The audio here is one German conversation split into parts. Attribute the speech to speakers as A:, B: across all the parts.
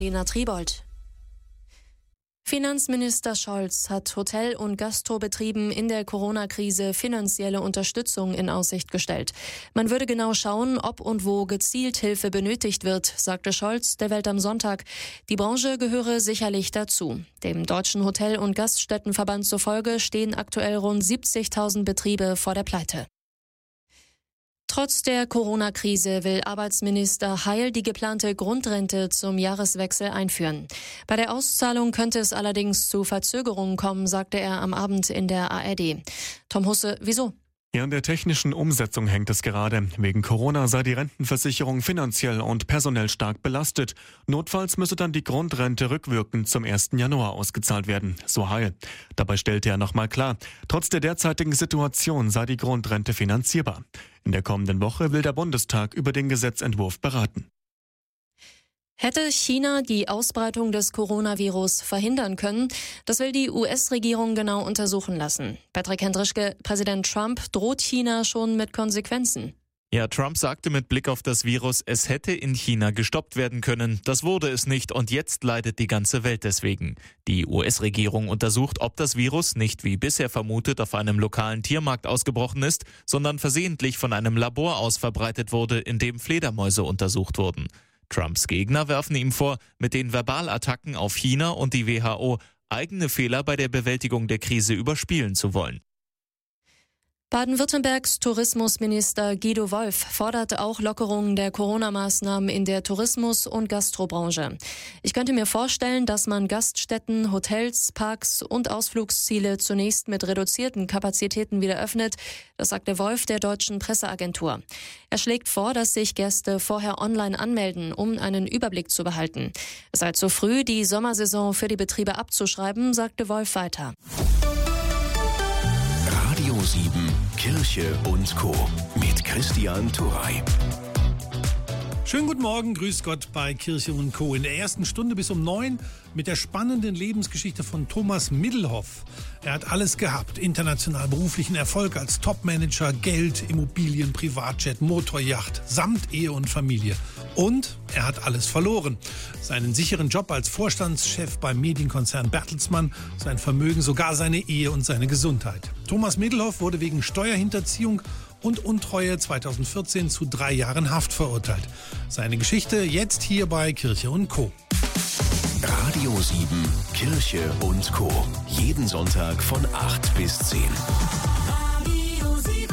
A: Lena Triebold. Finanzminister Scholz hat Hotel- und Gastrobetrieben in der Corona-Krise finanzielle Unterstützung in Aussicht gestellt. Man würde genau schauen, ob und wo gezielt Hilfe benötigt wird, sagte Scholz der Welt am Sonntag. Die Branche gehöre sicherlich dazu. Dem Deutschen Hotel- und Gaststättenverband zufolge stehen aktuell rund 70.000 Betriebe vor der Pleite. Trotz der Corona-Krise will Arbeitsminister Heil die geplante Grundrente zum Jahreswechsel einführen. Bei der Auszahlung könnte es allerdings zu Verzögerungen kommen, sagte er am Abend in der ARD. Tom Husse, wieso?
B: Ja, an der technischen Umsetzung hängt es gerade. Wegen Corona sei die Rentenversicherung finanziell und personell stark belastet. Notfalls müsse dann die Grundrente rückwirkend zum 1. Januar ausgezahlt werden, so Heil. Dabei stellte er nochmal klar, trotz der derzeitigen Situation sei die Grundrente finanzierbar. In der kommenden Woche will der Bundestag über den Gesetzentwurf beraten.
A: Hätte China die Ausbreitung des Coronavirus verhindern können? Das will die US-Regierung genau untersuchen lassen. Patrick Hendrischke, Präsident Trump droht China schon mit Konsequenzen.
C: Ja, Trump sagte mit Blick auf das Virus, es hätte in China gestoppt werden können. Das wurde es nicht und jetzt leidet die ganze Welt deswegen. Die US-Regierung untersucht, ob das Virus nicht wie bisher vermutet auf einem lokalen Tiermarkt ausgebrochen ist, sondern versehentlich von einem Labor aus verbreitet wurde, in dem Fledermäuse untersucht wurden. Trumps Gegner werfen ihm vor, mit den Verbalattacken auf China und die WHO eigene Fehler bei der Bewältigung der Krise überspielen zu wollen.
A: Baden-Württembergs Tourismusminister Guido Wolf fordert auch Lockerungen der Corona-Maßnahmen in der Tourismus- und Gastrobranche. Ich könnte mir vorstellen, dass man Gaststätten, Hotels, Parks und Ausflugsziele zunächst mit reduzierten Kapazitäten wieder öffnet. Das sagte Wolf der deutschen Presseagentur. Er schlägt vor, dass sich Gäste vorher online anmelden, um einen Überblick zu behalten. Es sei zu früh, die Sommersaison für die Betriebe abzuschreiben, sagte Wolf weiter.
D: Radio 7, Kirche und Co. mit Christian Turrey.
E: Schönen guten Morgen, grüß Gott bei Kirche und Co. In der ersten Stunde bis um 9 mit der spannenden Lebensgeschichte von Thomas Middelhoff. Er hat alles gehabt, international beruflichen Erfolg als Topmanager, Geld, Immobilien, Privatjet, Motoryacht, samt Ehe und Familie. Und er hat alles verloren. Seinen sicheren Job als Vorstandschef beim Medienkonzern Bertelsmann, sein Vermögen, sogar seine Ehe und seine Gesundheit. Thomas Middelhoff wurde wegen Steuerhinterziehung und Untreue 2014 zu 3 Jahren Haft verurteilt. Seine Geschichte jetzt hier bei Kirche und Co.
D: Radio 7, Kirche und Co. Jeden Sonntag von 8 bis 10.
F: Radio 7.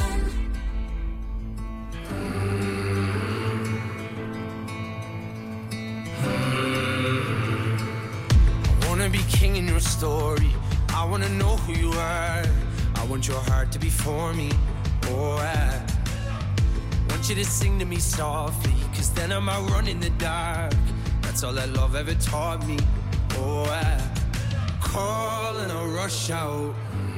G: I wanna be king in your story. I wanna know who you are. I want your heart to be for me. Oh, I want you to sing to me softly, 'cause then I might run in the dark. That's all that love ever taught me. Oh, I call and I rush out,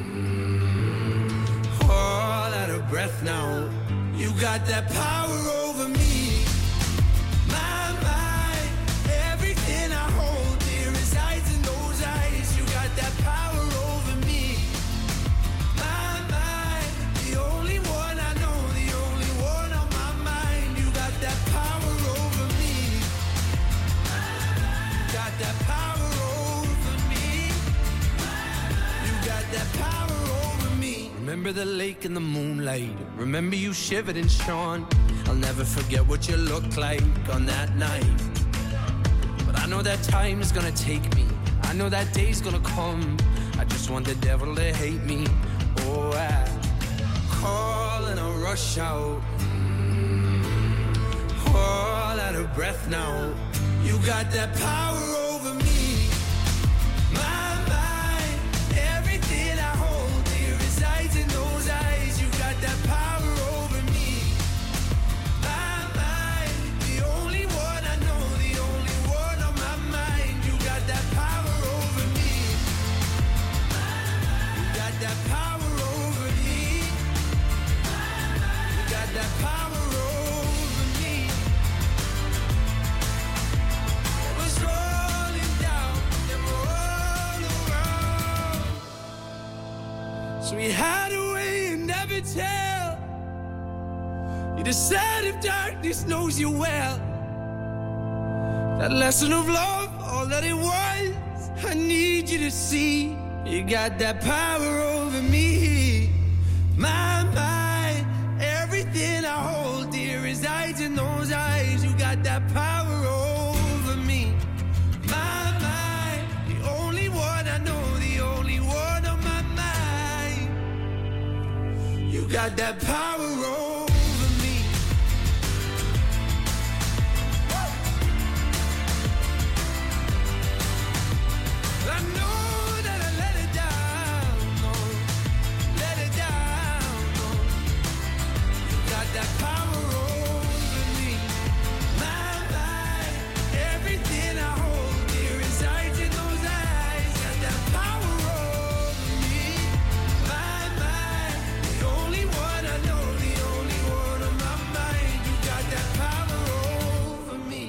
G: all out of breath now. You got that power over me. My mind, everything I hold dear resides in those eyes. You got that power over me. My mind, the only one I know, the only one on my mind. You got that power over me. You got that power over me. You got that power over me. Remember the lake in the moonlight. Remember you shivered and shone. I'll never forget what you looked like on that night. But I know that time is gonna take me. I know that day's gonna come. I just want the devil to hate me. Oh, I call and I rush out, all out of breath now. You got that power over me. My mind, everything I hold dear resides in those eyes. You got that power over me. My mind, the only one I know, the only one on my mind. You got that power over me. You got that power over me. You got that power over me. It was rolling down and all around. So we hide away and never tell. You decide if darkness knows you well. That lesson of love all that it was. I need you to see you got that power over me. My mind, everything I hold dear resides in those eyes. You got that power over me. My mind, the only one I know, the only one on my mind. You got that power over me. I know that I let it down, no, let it down, no. You got that power over me. My mind, everything I hold dear resides in those eyes. Got that power over me. My mind, the only one I know, the only one on my mind. You got that power over me.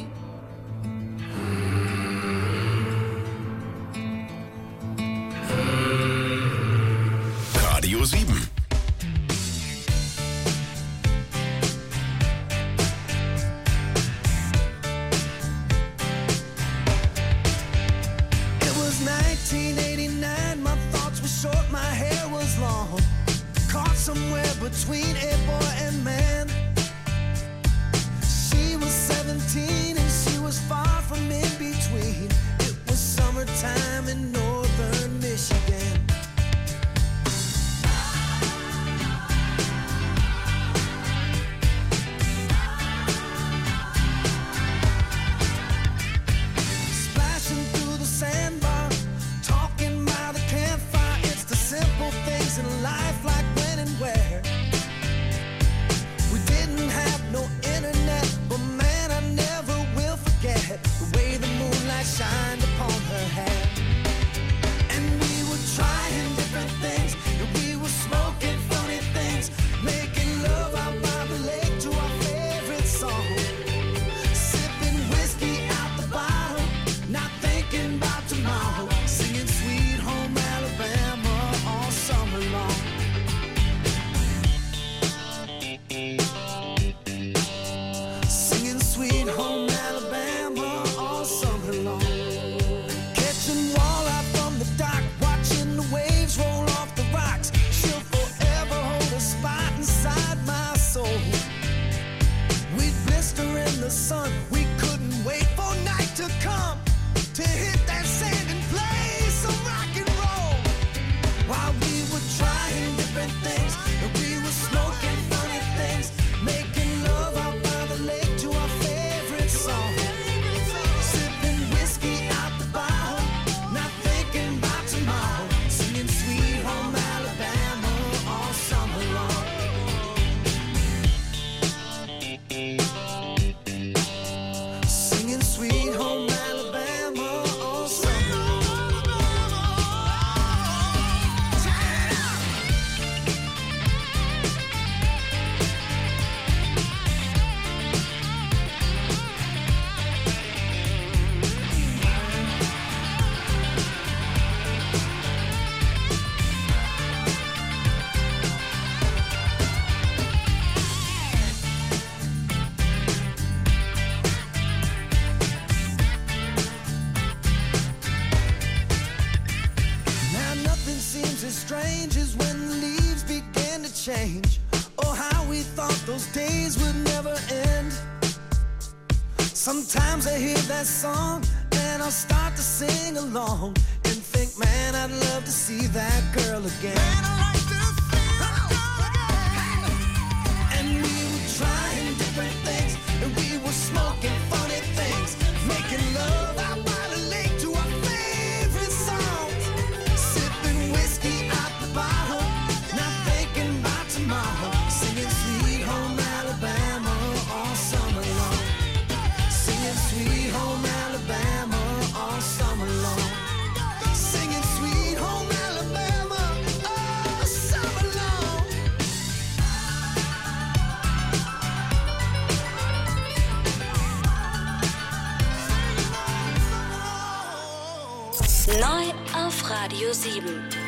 D: Radio 7.
G: It was 1989, my thoughts were short, my hair was long. Caught somewhere between a boy and man. She was 17 and she was far from in between. It was summertime in northern Michigan. Splashing through the sandbar, talking by the campfire. It's the simple things in life, like when and where. We didn't have no internet, but man, I never will forget the way the moonlight shined upon her hair. And we were trying different things, and we were smoking funny things, making love out by the lake to our favorite song. Sipping whiskey out the bottle, not thinking about tomorrow. Singing Sweet Home Alabama all summer long. Singing Sweet Home Alabama all summer long. Catching walleye from the dock, watching the waves roll off the rocks. She'll forever hold a spot inside my soul. We'd blister in the sun, we couldn't wait for night to come to hit that sand and play some rock and roll. While we were trying different things, and we were smoking funny things, making love out by the lake to our favorite song. Sipping whiskey out the bottle, not thinking about tomorrow. Singing Sweet Home Alabama all summer long. Singing Sweet Home Alabama all summer long. Now nothing seems as strange as when the leaves begin to change. Oh, how we thought those days would never end. Sometimes I hear that song and I'll start to sing along and think, man, I'd love to see that girl again. And we were trying different things, and we were smoking funny things, making love out by the lake to our favorite songs. Sipping whiskey out the bottle, not thinking about tomorrow. Singing Sweet Home Alabama all summer long. Singing Sweet Home Alabama all summer long. Singing Sweet Home Alabama all summer long.
H: 9 auf Radio 7.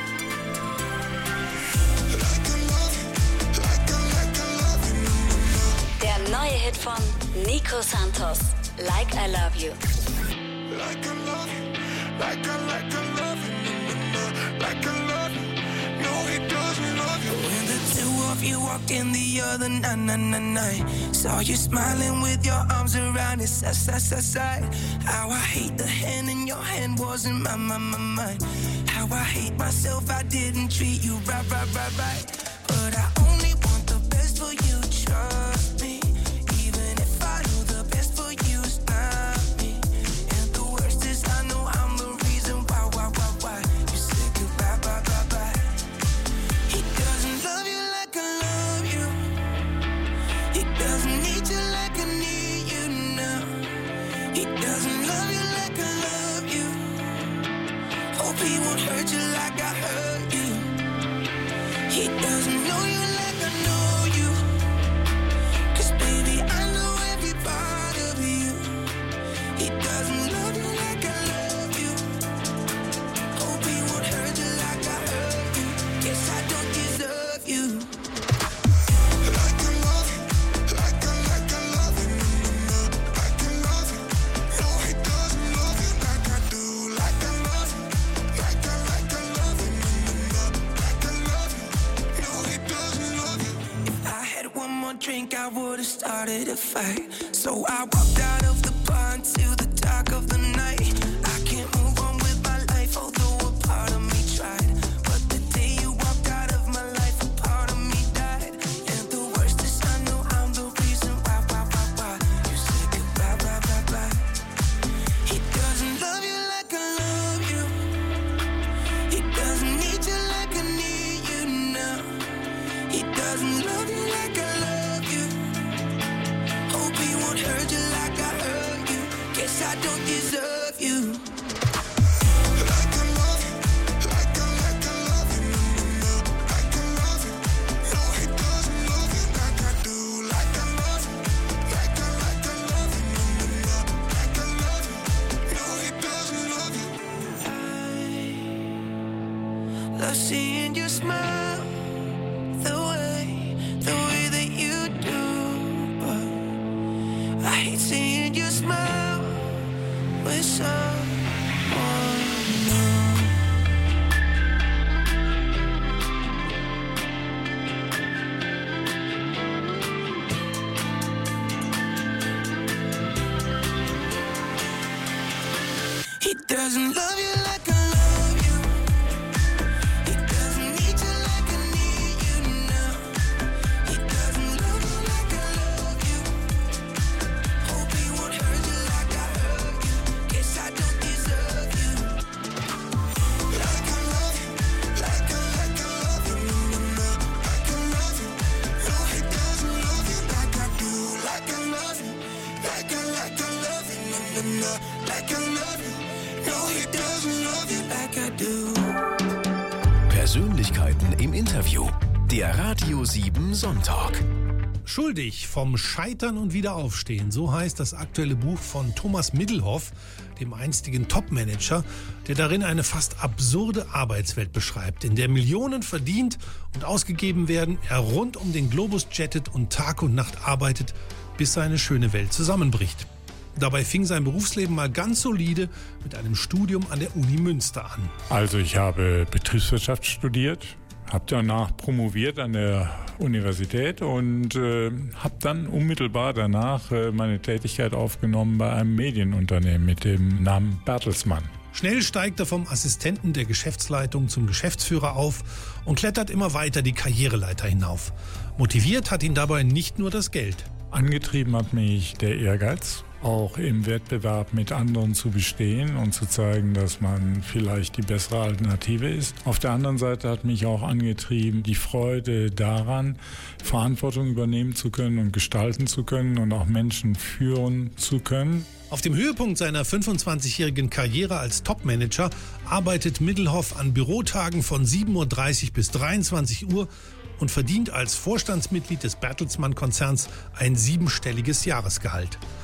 H: Der neue Hit von Nico Santos, Like I Love You.
G: Like I love
I: like I love you, like I love you. No, he doesn't love you.
J: When the two of you walked in the other night, saw you smiling with your arms around his side. How I hate the hand in your hand wasn't mine. How I hate myself, I didn't treat you right. But I only want the best for you, trust me. Even if I know the best for you is not me. And the worst is I know I'm the reason why you said goodbye, bye. He doesn't love you like I love you. He doesn't need you like I need you now. He doesn't love you like I love you. Hope he won't hurt you like I hurt you. He doesn't know you like I know you. 'Cause baby, I know every part of you. He doesn't love you like I love you. Hope he won't hurt you like I hurt you. Guess I don't deserve you.
I: Like I love you, like I love you, like I love you. No, he doesn't love you like I do. Like I love you, like I love you, like I love you. No, he doesn't love you.
J: If I had one more drink, I would've started a fight. So I walked out of the bar into the dark of the night. I can't move on with my life, although a part of me tried. But the day you walked out of my life, a part of me died. And the worst is I know I'm the reason why you said goodbye, bye. He doesn't love you like I love you. He doesn't need you like I need you now. He doesn't love you like I love you. Hope he won't hurt you like I hurt you. Guess I don't deserve you.
I: Like I love you, like I love you, like I love you. No, he doesn't love you like I do. Like I love you, like I love you, like I love you. No, he doesn't love you.
J: I love seeing you smile the way that you do. But I hate seeing you smile with someone new. He doesn't love you like I love you. He doesn't need you like I need you now. He doesn't love you like I love you. Hope he won't hurt you like I hurt you. Guess I don't deserve you.
I: Like I love you, like I love you, like I love you. No, he doesn't love you like I do. Like I love you, like I love you, like I love you. No, he doesn't love you like I do.
D: Persönlichkeiten im Interview. Der Radio 7 Sonntag.
E: Schuldig vom Scheitern und Wiederaufstehen, so heißt das aktuelle Buch von Thomas Middelhoff, dem einstigen Topmanager, der darin eine fast absurde Arbeitswelt beschreibt, in der Millionen verdient und ausgegeben werden, er rund um den Globus jettet und Tag und Nacht arbeitet, bis seine schöne Welt zusammenbricht. Dabei fing sein Berufsleben mal ganz solide mit einem Studium an der Uni Münster an.
K: Also ich habe Betriebswirtschaft studiert, habe danach promoviert an der Universität und habe dann unmittelbar danach meine Tätigkeit aufgenommen bei einem Medienunternehmen mit dem Namen Bertelsmann.
E: Schnell steigt er vom Assistenten der Geschäftsleitung zum Geschäftsführer auf und klettert immer weiter die Karriereleiter hinauf. Motiviert hat ihn dabei nicht nur das Geld.
K: Angetrieben hat mich der Ehrgeiz, auch im Wettbewerb mit anderen zu bestehen und zu zeigen, dass man vielleicht die bessere Alternative ist. Auf der anderen Seite hat mich auch angetrieben, die Freude daran, Verantwortung übernehmen zu können und gestalten zu können und auch Menschen führen zu können.
E: Auf dem Höhepunkt seiner 25-jährigen Karriere als Topmanager arbeitet Middelhoff an Bürotagen von 7:30 Uhr bis 23 Uhr und verdient als Vorstandsmitglied des Bertelsmann-Konzerns ein 7-stelliges Jahresgehalt.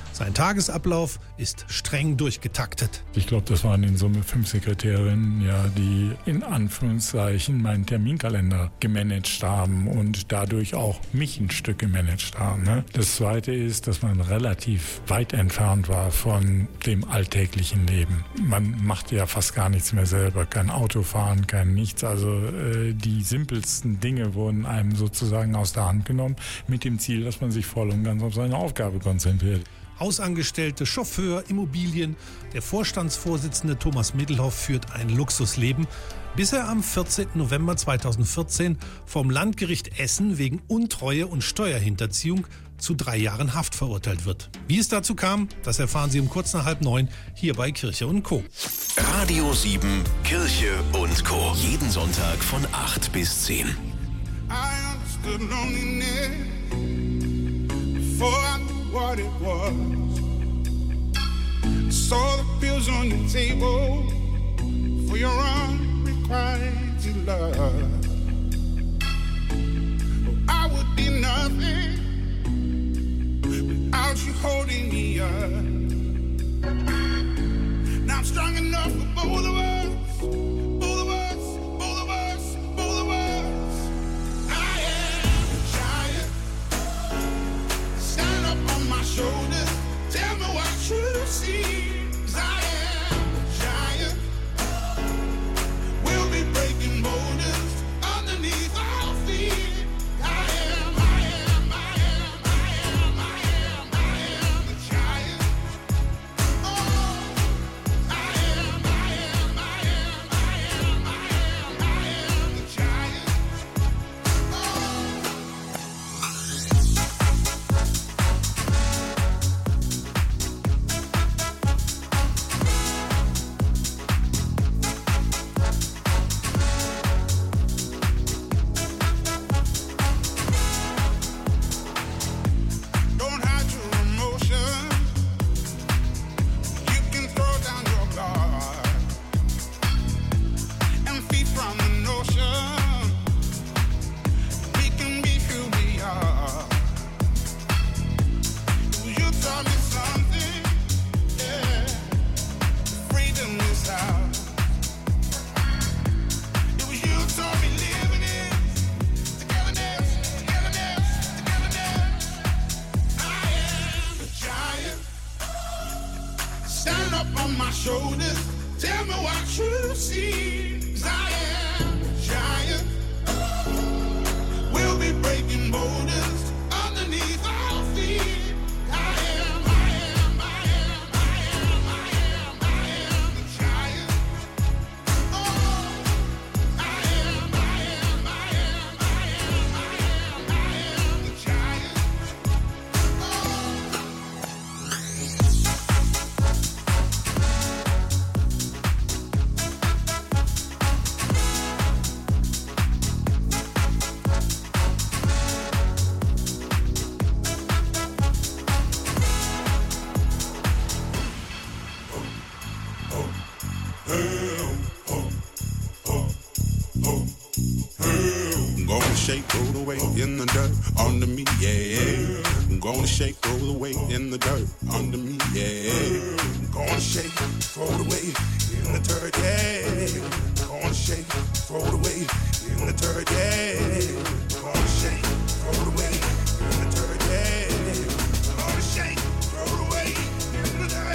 E: Sein Tagesablauf ist streng durchgetaktet.
K: Ich glaube, das waren in Summe 5 Sekretärinnen, ja, die in Anführungszeichen meinen Terminkalender gemanagt haben und dadurch auch mich ein Stück gemanagt haben. Ne? Das Zweite ist, dass man relativ weit entfernt war von dem alltäglichen Leben. Man macht ja fast gar nichts mehr selber, kein Auto fahren, kein nichts. Also die simpelsten Dinge wurden einem sozusagen aus der Hand genommen mit dem Ziel, dass man sich voll und ganz auf seine Aufgabe konzentriert.
E: Hausangestellte, Chauffeur, Immobilien. Der Vorstandsvorsitzende Thomas Middelhoff führt ein Luxusleben, bis er am 14. November 2014 vom Landgericht Essen wegen Untreue und Steuerhinterziehung zu 3 Jahren Haft verurteilt wird. Wie es dazu kam, das erfahren Sie um kurz nach 8:30 hier bei Kirche & Co.
D: Radio 7, Kirche und Co. Jeden Sonntag von 8 bis 10.
I: I understood loneliness before I knew what it was. I saw the pills on your table for your unrequited love. Oh, I would be nothing without you holding me up. Now I'm strong enough for both of us. Shoulders, tell me what you see. 'Cause I am a giant. We'll be breaking boulders underneath our feet. I am a giant. Oh, I am a giant. Shoulders, tell me what you see. 'Cause I am a giant. We'll be breaking boulders underneath our feet. I am a giant. Oh, I am a giant.
L: I'm gonna shake, roll the weight in the dirt under me, yeah. I'm gonna shake, roll the weight in the dirt under me, yeah. I'm gonna shake, throw the weight in the dirt, yeah. I'm gonna shake, throw the weight in the dirt, yeah. I'm gonna shake, throw the weight in the dirt, yeah. I'm gonna shake, throw the weight in the dirt.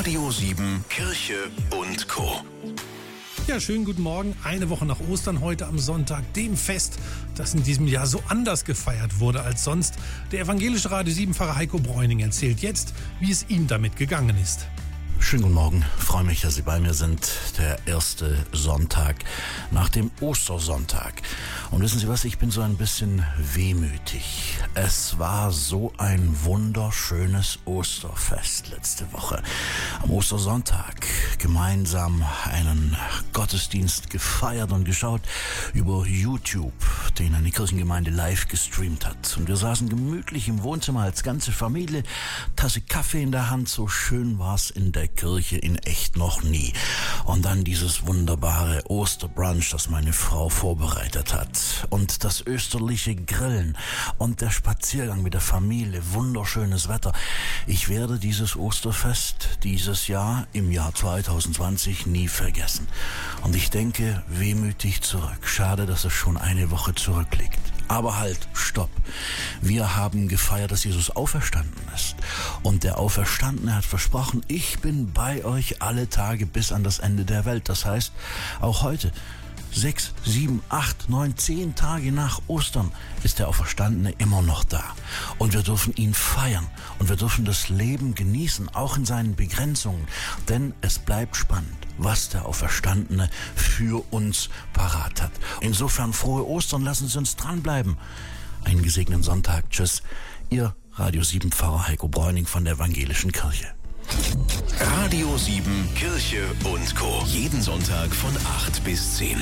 D: Radio 7 Kirche und Co.
E: Ja, schönen guten Morgen. Eine Woche nach Ostern, heute am Sonntag, dem Fest, das in diesem Jahr so anders gefeiert wurde als sonst. Der evangelische Radio 7-Pfarrer Heiko Bräuning erzählt jetzt, wie es ihm damit gegangen ist.
M: Schönen guten Morgen, freue mich, dass Sie bei mir sind. Der erste Sonntag nach dem Ostersonntag. Und wissen Sie was, ich bin so ein bisschen wehmütig. Es war so ein wunderschönes Osterfest letzte Woche. Am Ostersonntag gemeinsam einen Gottesdienst gefeiert und geschaut über YouTube, den eine Kirchengemeinde live gestreamt hat. Und wir saßen gemütlich im Wohnzimmer als ganze Familie, Tasse Kaffee in der Hand, so schön war's in der Kirche in echt noch nie. Und dann dieses wunderbare Osterbrunch, das meine Frau vorbereitet hat. Und das österliche Grillen und der Spaziergang mit der Familie, wunderschönes Wetter. Ich werde dieses Osterfest dieses Jahr im Jahr 2020 nie vergessen. Und ich denke wehmütig zurück. Schade, dass es schon eine Woche zurückliegt. Aber halt, stopp. Wir haben gefeiert, dass Jesus auferstanden ist. Und der Auferstandene hat versprochen, ich bin bei euch alle Tage bis an das Ende der Welt. Das heißt, auch heute, 6, 7, 8, 9, 10 Tage nach Ostern ist der Auferstandene immer noch da. Und wir dürfen ihn feiern. Und wir dürfen das Leben genießen, auch in seinen Begrenzungen. Denn es bleibt spannend, was der Auferstandene für uns parat hat. Insofern frohe Ostern, lassen Sie uns dranbleiben. Einen gesegneten Sonntag. Tschüss. Ihr Radio 7 Pfarrer Heiko Bräuning von der Evangelischen Kirche.
D: Radio 7 Kirche und Co. Jeden Sonntag von 8 bis 10.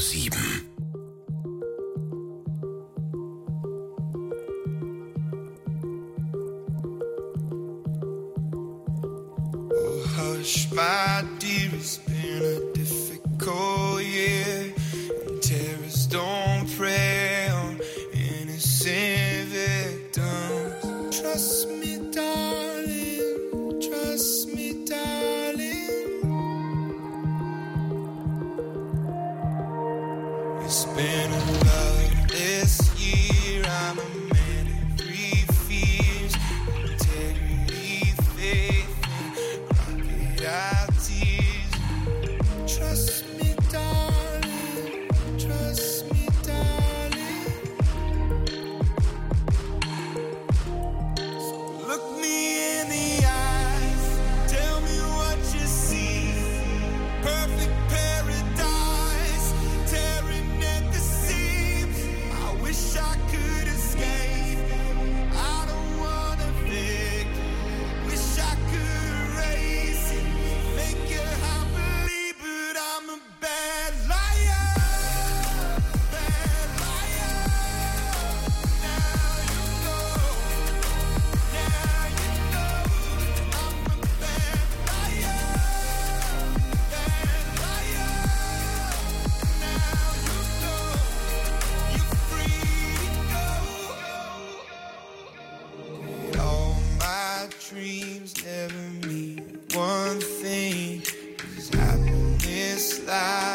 D: 7.
J: Hush, my dear, it's been a difficult year. And terrorists don't prey on innocent victims. Trust me, darling. Trust me, darling. It's been a loveless year. I'm a man of three fears. Integrity, faith, our tears. Trust me, darling. Trust me, darling. So look me in the eyes. Tell me what you see. Perfect paradise, tearing at the seams. I wish I could escape. I don't wanna fake. Wish I could erase it. Make you happy, but I'm a bad liar. Bad liar. Now you know. Now you know. I'm a bad liar. Bad liar. Now you know. You're free to go. All my dreams never mean one thing. 'Cause happiness lies